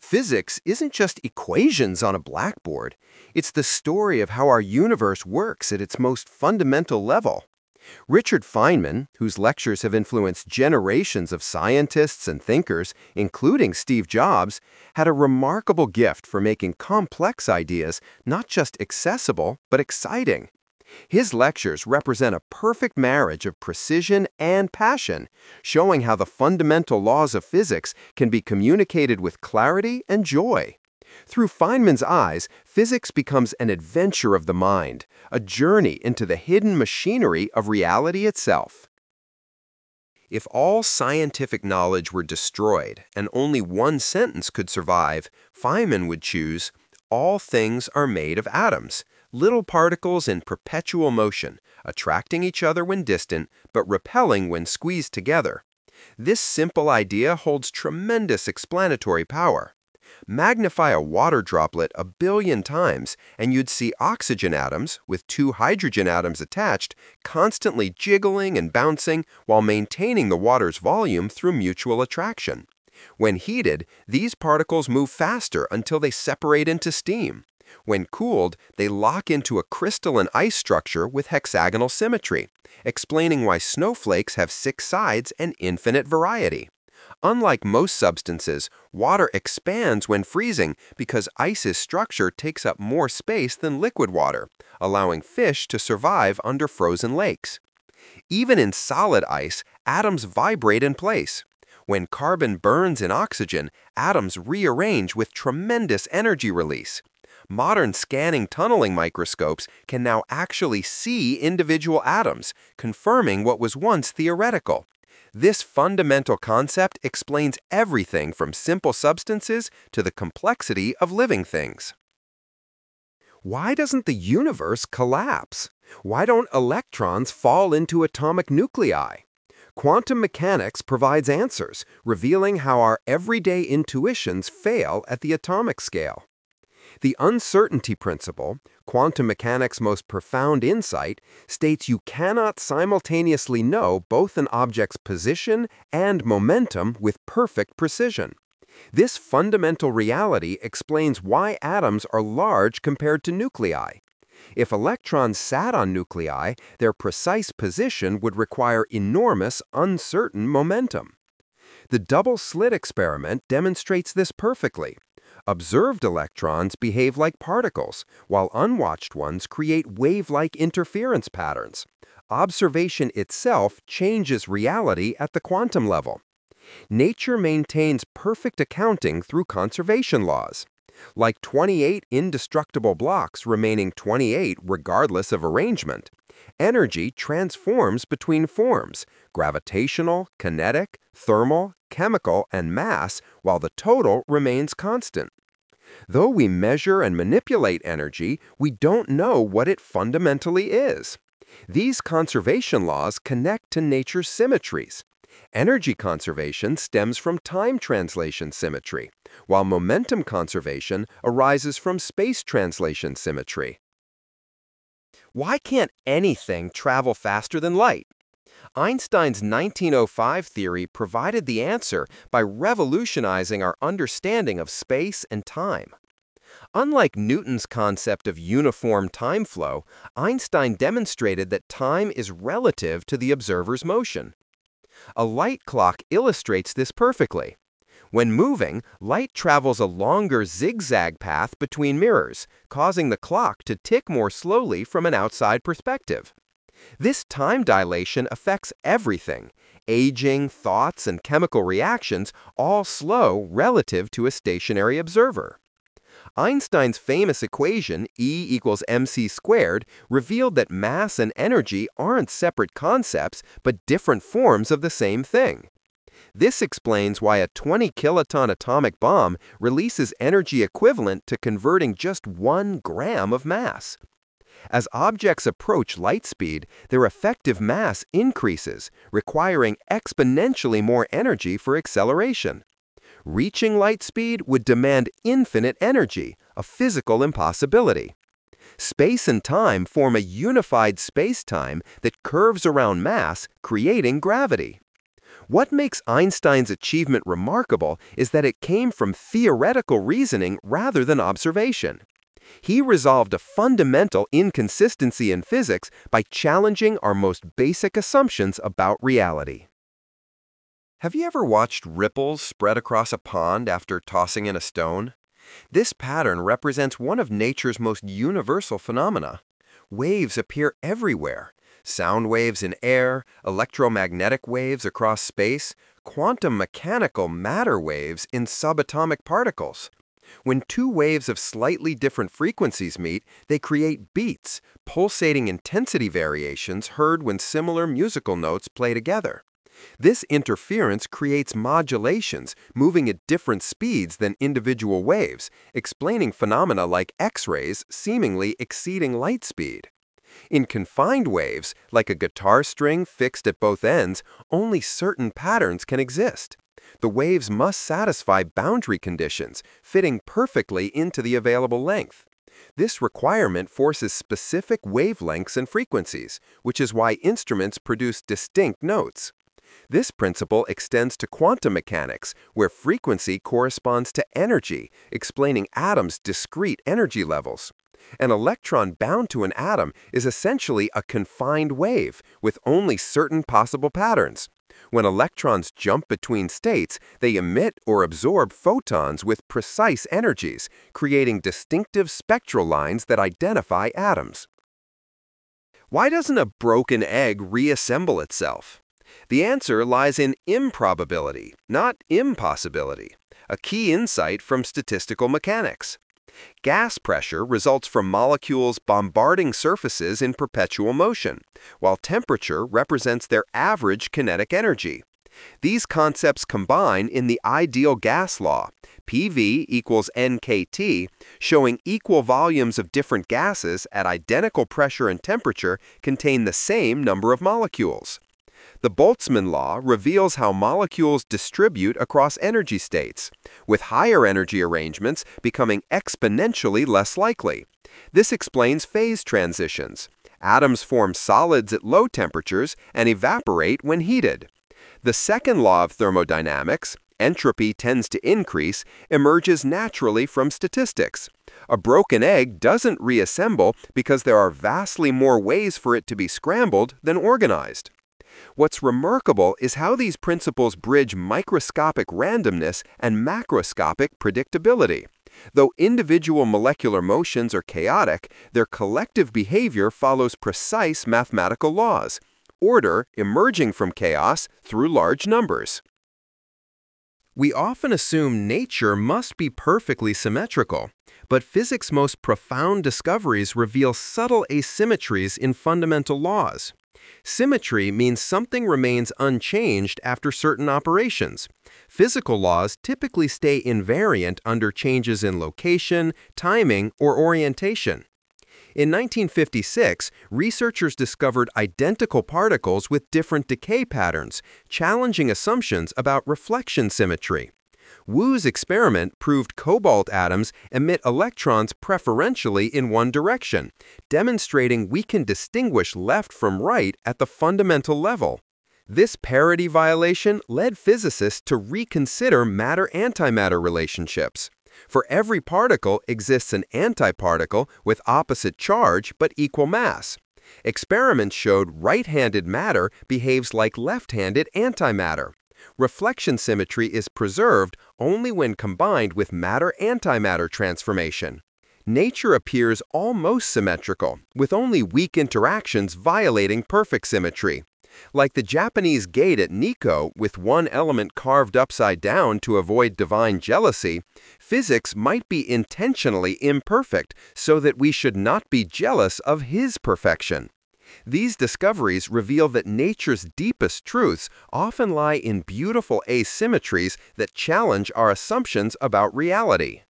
Physics isn't just equations on a blackboard. It's the story of how our universe works at its most fundamental level. Richard Feynman, whose lectures have influenced generations of scientists and thinkers, including Steve Jobs, had a remarkable gift for making complex ideas not just accessible, but exciting. His lectures represent a perfect marriage of precision and passion, showing how the fundamental laws of physics can be communicated with clarity and joy. Through Feynman's eyes, physics becomes an adventure of the mind, a journey into the hidden machinery of reality itself. If all scientific knowledge were destroyed and only one sentence could survive, Feynman would choose, "All things are made of atoms, little particles in perpetual motion, attracting each other when distant, but repelling when squeezed together." This simple idea holds tremendous explanatory power. Magnify a water droplet 1 billion times, and you'd see oxygen atoms, with 2 hydrogen atoms attached, constantly jiggling and bouncing while maintaining the water's volume through mutual attraction. When heated, these particles move faster until they separate into steam. When cooled, they lock into a crystalline ice structure with hexagonal symmetry, explaining why snowflakes have 6 sides and infinite variety. Unlike most substances, water expands when freezing because ice's structure takes up more space than liquid water, allowing fish to survive under frozen lakes. Even in solid ice, atoms vibrate in place. When carbon burns in oxygen, atoms rearrange with tremendous energy release. Modern scanning tunneling microscopes can now actually see individual atoms, confirming what was once theoretical. This fundamental concept explains everything from simple substances to the complexity of living things. Why doesn't the universe collapse? Why don't electrons fall into atomic nuclei? Quantum mechanics provides answers, revealing how our everyday intuitions fail at the atomic scale. The uncertainty principle, quantum mechanics' most profound insight, states you cannot simultaneously know both an object's position and momentum with perfect precision. This fundamental reality explains why atoms are large compared to nuclei. If electrons sat on nuclei, their precise position would require enormous, uncertain momentum. The double-slit experiment demonstrates this perfectly. Observed electrons behave like particles, while unwatched ones create wave-like interference patterns. Observation itself changes reality at the quantum level. Nature maintains perfect accounting through conservation laws. Like 28 indestructible blocks remaining 28 regardless of arrangement, energy transforms between forms, gravitational, kinetic, thermal, chemical, and mass, while the total remains constant. Though we measure and manipulate energy, we don't know what it fundamentally is. These conservation laws connect to nature's symmetries. Energy conservation stems from time translation symmetry, while momentum conservation arises from space translation symmetry. Why can't anything travel faster than light? Einstein's 1905 theory provided the answer by revolutionizing our understanding of space and time. Unlike Newton's concept of uniform time flow, Einstein demonstrated that time is relative to the observer's motion. A light clock illustrates this perfectly. When moving, light travels a longer zigzag path between mirrors, causing the clock to tick more slowly from an outside perspective. This time dilation affects everything. Aging, thoughts, and chemical reactions all slow relative to a stationary observer. Einstein's famous equation, E=mc², revealed that mass and energy aren't separate concepts, but different forms of the same thing. This explains why a 20-kiloton atomic bomb releases energy equivalent to converting just 1 gram of mass. As objects approach light speed, their effective mass increases, requiring exponentially more energy for acceleration. Reaching light speed would demand infinite energy, a physical impossibility. Space and time form a unified space-time that curves around mass, creating gravity. What makes Einstein's achievement remarkable is that it came from theoretical reasoning rather than observation. He resolved a fundamental inconsistency in physics by challenging our most basic assumptions about reality. Have you ever watched ripples spread across a pond after tossing in a stone? This pattern represents one of nature's most universal phenomena. Waves appear everywhere. Sound waves in air, electromagnetic waves across space, quantum mechanical matter waves in subatomic particles. When two waves of slightly different frequencies meet, they create beats, pulsating intensity variations heard when similar musical notes play together. This interference creates modulations, moving at different speeds than individual waves, explaining phenomena like X-rays seemingly exceeding light speed. In confined waves, like a guitar string fixed at both ends, only certain patterns can exist. The waves must satisfy boundary conditions, fitting perfectly into the available length. This requirement forces specific wavelengths and frequencies, which is why instruments produce distinct notes. This principle extends to quantum mechanics, where frequency corresponds to energy, explaining atoms' discrete energy levels. An electron bound to an atom is essentially a confined wave, with only certain possible patterns. When electrons jump between states, they emit or absorb photons with precise energies, creating distinctive spectral lines that identify atoms. Why doesn't a broken egg reassemble itself? The answer lies in improbability, not impossibility, a key insight from statistical mechanics. Gas pressure results from molecules bombarding surfaces in perpetual motion, while temperature represents their average kinetic energy. These concepts combine in the ideal gas law, PV equals nKT, showing equal volumes of different gases at identical pressure and temperature contain the same number of molecules. The Boltzmann law reveals how molecules distribute across energy states, with higher energy arrangements becoming exponentially less likely. This explains phase transitions. Atoms form solids at low temperatures and evaporate when heated. The second law of thermodynamics, entropy tends to increase, emerges naturally from statistics. A broken egg doesn't reassemble because there are vastly more ways for it to be scrambled than organized. What's remarkable is how these principles bridge microscopic randomness and macroscopic predictability. Though individual molecular motions are chaotic, their collective behavior follows precise mathematical laws, order emerging from chaos through large numbers. We often assume nature must be perfectly symmetrical, but physics' most profound discoveries reveal subtle asymmetries in fundamental laws. Symmetry means something remains unchanged after certain operations. Physical laws typically stay invariant under changes in location, timing, or orientation. In 1956, researchers discovered identical particles with different decay patterns, challenging assumptions about reflection symmetry. Wu's experiment proved cobalt atoms emit electrons preferentially in one direction, demonstrating we can distinguish left from right at the fundamental level. This parity violation led physicists to reconsider matter-antimatter relationships. For every particle exists an antiparticle with opposite charge but equal mass. Experiments showed right-handed matter behaves like left-handed antimatter. Reflection symmetry is preserved only when combined with matter-antimatter transformation. Nature appears almost symmetrical, with only weak interactions violating perfect symmetry. Like the Japanese gate at Nikko, with one element carved upside down to avoid divine jealousy, physics might be intentionally imperfect so that we should not be jealous of his perfection. These discoveries reveal that nature's deepest truths often lie in beautiful asymmetries that challenge our assumptions about reality.